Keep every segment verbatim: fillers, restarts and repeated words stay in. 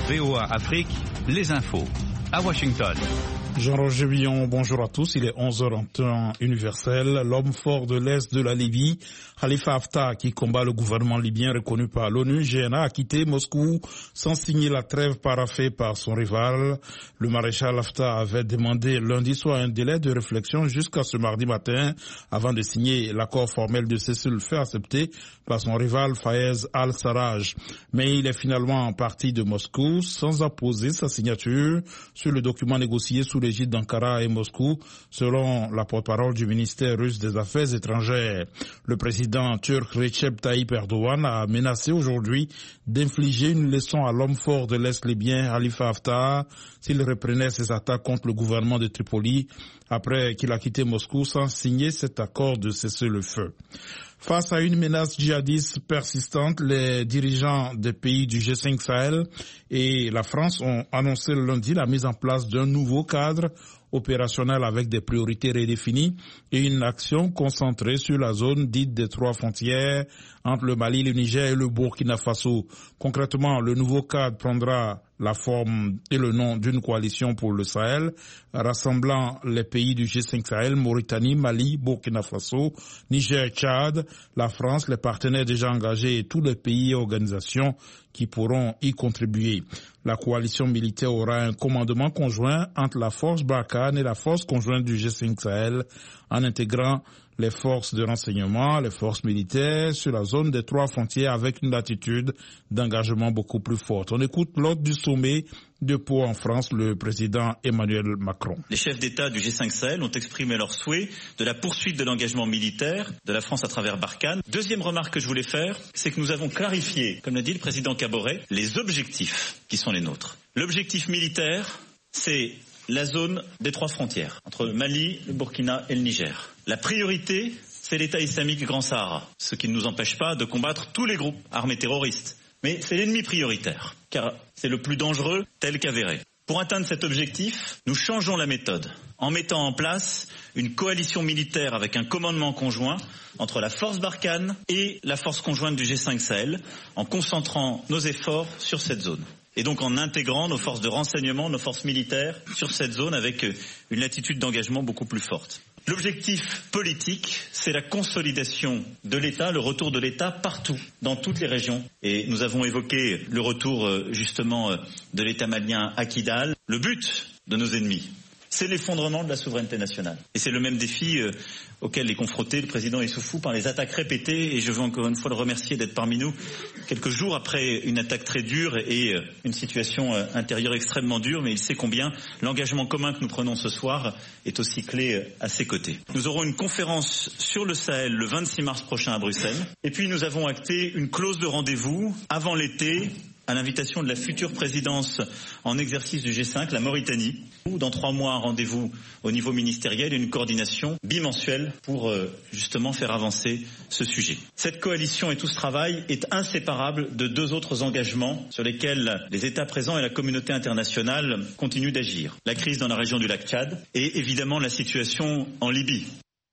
V O A Afrique, les infos. À Washington. Jean-Roger Billon, bonjour à tous. Il est onze heures en temps universel. L'homme fort de l'Est de la Libye, Khalifa Haftar, qui combat le gouvernement libyen reconnu par l'ONU, G N A, a quitté Moscou sans signer la trêve paraphée par son rival. Le maréchal Haftar avait demandé lundi soir un délai de réflexion jusqu'à ce mardi matin avant de signer l'accord formel de cessez-le-feu accepté par son rival Fayez al-Sarraj. Mais il est finalement parti de Moscou sans apposer sa signature sur le document négocié sous l'égide d'Ankara et Moscou, selon la porte-parole du ministère russe des Affaires étrangères. Le président turc Recep Tayyip Erdogan a menacé aujourd'hui d'infliger une leçon à l'homme fort de l'Est libyen, Khalifa Haftar, s'il reprenait ses attaques contre le gouvernement de Tripoli après qu'il a quitté Moscou sans signer cet accord de cessez-le-feu. Face à une menace djihadiste persistante, les dirigeants des pays du G cinq Sahel et la France ont annoncé lundi la mise en place d'un nouveau cadre opérationnel avec des priorités redéfinies et une action concentrée sur la zone dite des trois frontières entre le Mali, le Niger et le Burkina Faso. Concrètement, le nouveau cadre prendra la forme et le nom d'une coalition pour le Sahel, rassemblant les pays du G cinq Sahel, Mauritanie, Mali, Burkina Faso, Niger, Tchad, la France, les partenaires déjà engagés et tous les pays et organisations qui pourront y contribuer. La coalition militaire aura un commandement conjoint entre la force Barkhane et la force conjointe du G cinq Sahel en intégrant les forces de renseignement, les forces militaires sur la zone des trois frontières avec une attitude d'engagement beaucoup plus forte. On écoute l'hôte du sommet de Pau en France, le président Emmanuel Macron. Les chefs d'État du G cinq Sahel ont exprimé leur souhait de la poursuite de l'engagement militaire de la France à travers Barkhane. Deuxième remarque que je voulais faire, c'est que nous avons clarifié, comme l'a dit le président Kaboré, les objectifs qui sont les nôtres. L'objectif militaire, c'est la zone des trois frontières, entre le Mali, le Burkina et le Niger. La priorité, c'est l'État islamique Grand Sahara, ce qui ne nous empêche pas de combattre tous les groupes armés terroristes. Mais c'est l'ennemi prioritaire, car c'est le plus dangereux tel qu'avéré. Pour atteindre cet objectif, nous changeons la méthode en mettant en place une coalition militaire avec un commandement conjoint entre la force Barkhane et la force conjointe du G cinq Sahel, en concentrant nos efforts sur cette zone. Et donc en intégrant nos forces de renseignement, nos forces militaires sur cette zone avec une latitude d'engagement beaucoup plus forte. L'objectif politique, c'est la consolidation de l'État, le retour de l'État partout, dans toutes les régions. Et nous avons évoqué le retour justement de l'État malien à Kidal. Le but de nos ennemis, c'est l'effondrement de la souveraineté nationale. Et c'est le même défi euh, auquel est confronté le président Issoufou par les attaques répétées. Et je veux encore une fois le remercier d'être parmi nous quelques jours après une attaque très dure et euh, une situation euh, intérieure extrêmement dure. Mais il sait combien l'engagement commun que nous prenons ce soir est aussi clé euh, à ses côtés. Nous aurons une conférence sur le Sahel le vingt-six mars prochain à Bruxelles. Et puis nous avons acté une clause de rendez-vous avant l'été, à l'invitation de la future présidence en exercice du G cinq, la Mauritanie, où dans trois mois un rendez-vous au niveau ministériel et une coordination bimensuelle pour euh, justement faire avancer ce sujet. Cette coalition et tout ce travail est inséparable de deux autres engagements sur lesquels les États présents et la communauté internationale continuent d'agir. La crise dans la région du lac Tchad et évidemment la situation en Libye.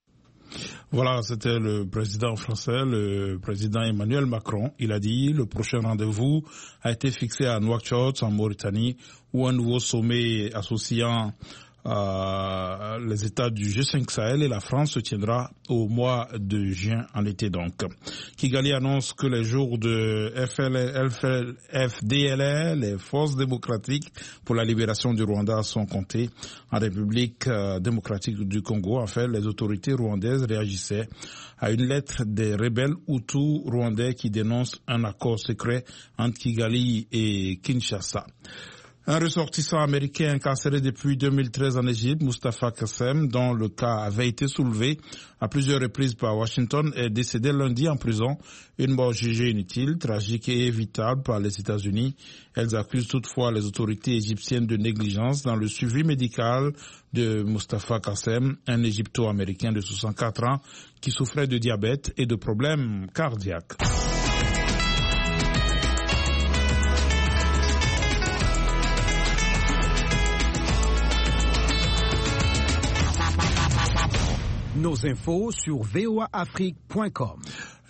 Voilà, c'était le président français, le président Emmanuel Macron. Il a dit le prochain rendez-vous a été fixé à Nouakchott, en Mauritanie, où un nouveau sommet associant euh, les États du G cinq Sahel et la France se tiendra au mois de juin, en été donc. Kigali annonce que les jours de F D L R, les forces démocratiques pour la libération du Rwanda, sont comptés. En République euh, démocratique du Congo, en fait, les autorités rwandaises réagissaient à une lettre des rebelles Hutus rwandais qui dénoncent un accord secret entre Kigali et Kinshasa. Un ressortissant américain incarcéré depuis deux mille treize en Égypte, Mustafa Kassem, dont le cas avait été soulevé à plusieurs reprises par Washington, est décédé lundi en prison. Une mort jugée inutile, tragique et évitable par les États-Unis. Elles accusent toutefois les autorités égyptiennes de négligence dans le suivi médical de Mustafa Kassem, un Égypto-américain de soixante-quatre ans qui souffrait de diabète et de problèmes cardiaques. Nos infos sur v o a afrique point com.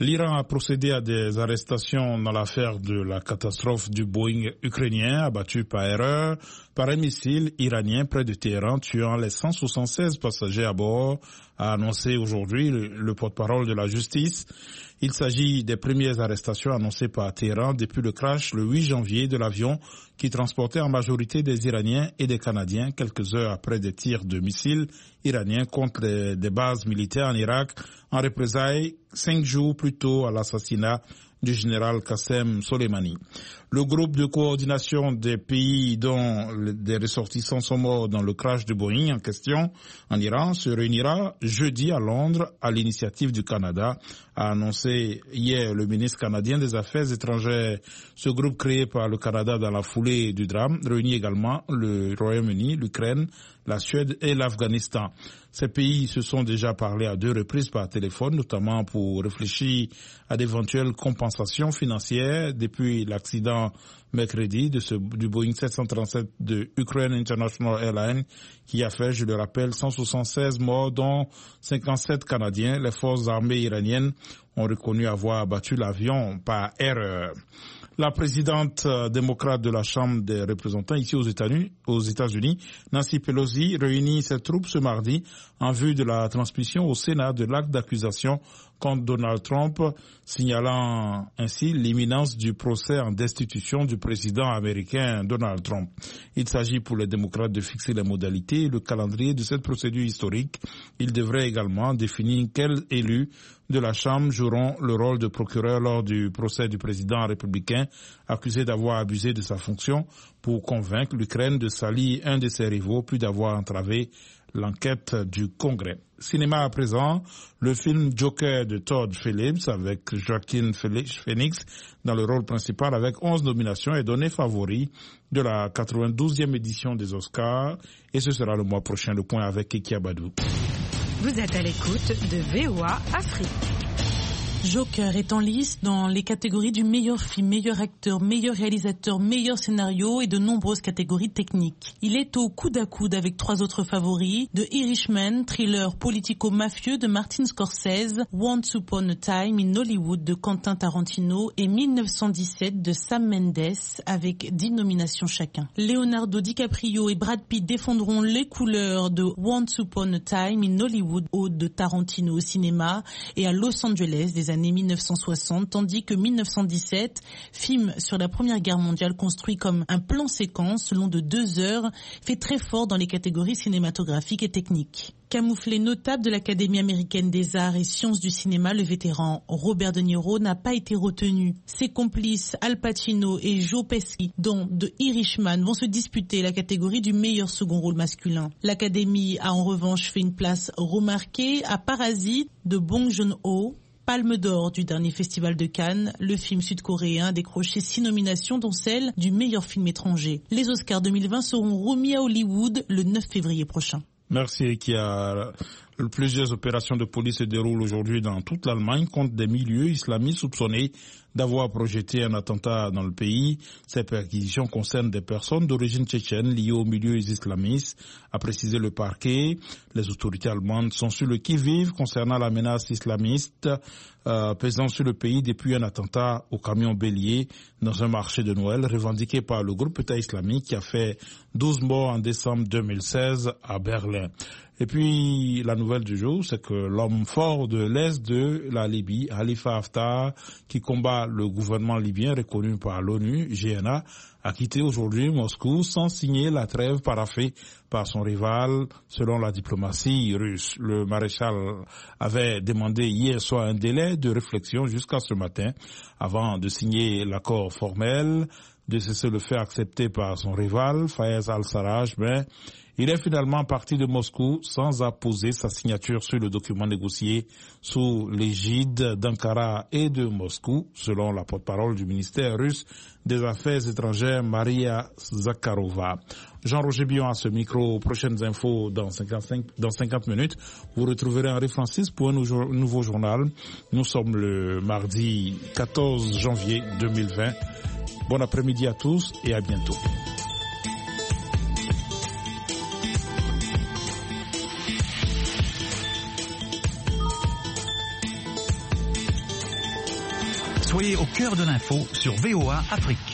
L'Iran a procédé à des arrestations dans l'affaire de la catastrophe du Boeing ukrainien abattu par erreur par un missile iranien près de Téhéran, tuant les cent soixante-seize passagers à bord, a annoncé aujourd'hui le, le porte-parole de la justice. Il s'agit des premières arrestations annoncées par Téhéran depuis le crash le huit janvier de l'avion qui transportait en majorité des Iraniens et des Canadiens quelques heures après des tirs de missiles iraniens contre les, des bases militaires en Irak en représailles cinq jours plus tôt à l'assassinat du général Qassem Soleimani. Le groupe de coordination des pays dont des ressortissants sont morts dans le crash de Boeing en question en Iran se réunira jeudi à Londres à l'initiative du Canada, a annoncé hier le ministre canadien des Affaires étrangères. Ce groupe créé par le Canada dans la foulée du drame réunit également le Royaume-Uni, l'Ukraine, la Suède et l'Afghanistan. Ces pays se sont déjà parlé à deux reprises par téléphone, notamment pour réfléchir à d'éventuelles compensations financières depuis l'accident mercredi de ce, du Boeing sept cent trente-sept de Ukraine International Airlines qui a fait, je le rappelle, cent soixante-seize morts dont cinquante-sept Canadiens. Les forces armées iraniennes ont reconnu avoir abattu l'avion par erreur. La présidente démocrate de la Chambre des représentants ici aux États-Unis, aux États-Unis, Nancy Pelosi, réunit ses troupes ce mardi en vue de la transmission au Sénat de l'acte d'accusation contre Donald Trump, signalant ainsi l'imminence du procès en destitution du président américain Donald Trump. Il s'agit pour les démocrates de fixer les modalités et le calendrier de cette procédure historique. Ils devraient également définir quels élus de la Chambre joueront le rôle de procureur lors du procès du président républicain accusé d'avoir abusé de sa fonction pour convaincre l'Ukraine de salir un de ses rivaux puis d'avoir entravé l'enquête du Congrès. Cinéma à présent, le film Joker de Todd Phillips avec Joaquin Phoenix dans le rôle principal avec onze nominations est donné favori de la quatre-vingt-douzième édition des Oscars et ce sera le mois prochain. Le point avec Kiki Abadou. Vous êtes à l'écoute de V O A Afrique. Joker est en lice dans les catégories du meilleur film, meilleur acteur, meilleur réalisateur, meilleur scénario et de nombreuses catégories techniques. Il est au coude à coude avec trois autres favoris, The Irishman, thriller politico-mafieux de Martin Scorsese, Once Upon a Time in Hollywood de Quentin Tarantino et mille neuf cent dix-sept de Sam Mendes avec dix nominations chacun. Leonardo DiCaprio et Brad Pitt défendront les couleurs de Once Upon a Time in Hollywood de Tarantino au cinéma et à Los Angeles des années mille neuf cent soixante, tandis que mille neuf cent dix-sept, film sur la Première Guerre mondiale construit comme un plan séquence long de deux heures, fait très fort dans les catégories cinématographiques et techniques. Camouflé notable de l'Académie américaine des arts et sciences du cinéma, le vétéran Robert De Niro n'a pas été retenu. Ses complices Al Pacino et Joe Pesci, dont The Irishman, vont se disputer la catégorie du meilleur second rôle masculin. L'Académie a en revanche fait une place remarquée à Parasite de Bong Joon-ho, Palme d'or du dernier festival de Cannes, le film sud-coréen a décroché six nominations dont celle du meilleur film étranger. Les Oscars deux mille vingt seront remis à Hollywood le neuf février prochain. Merci, qui a plusieurs opérations de police se déroulent aujourd'hui dans toute l'Allemagne contre des milieux islamistes soupçonnés d'avoir projeté un attentat dans le pays. Ces perquisitions concernent des personnes d'origine tchétchène liées aux milieux islamistes, a précisé le parquet. Les autorités allemandes sont sur le qui-vive concernant la menace islamiste euh, pesant sur le pays depuis un attentat au camion bélier dans un marché de Noël revendiqué par le groupe État islamique qui a fait douze morts en décembre deux mille seize à Berlin. Et puis, la nouvelle du jour, c'est que l'homme fort de l'Est de la Libye, Khalifa Haftar, qui combat le gouvernement libyen reconnu par l'ONU, G N A, a quitté aujourd'hui Moscou sans signer la trêve paraphée par son rival selon la diplomatie russe. Le maréchal avait demandé hier soir un délai de réflexion jusqu'à ce matin avant de signer l'accord formel, de cesser le fait accepté par son rival, Fayez al-Sarraj, mais il est finalement parti de Moscou sans apposer sa signature sur le document négocié sous l'égide d'Ankara et de Moscou, selon la porte-parole du ministère russe des Affaires étrangères, Maria Zakharova. Jean-Roger Bion à ce micro. Prochaines infos dans cinquante-cinq, dans cinquante minutes. Vous retrouverez Henri Francis pour un nouveau journal. Nous sommes le mardi quatorze janvier deux mille vingt. Bon après-midi à tous et à bientôt. Soyez au cœur de l'info sur V O A Afrique.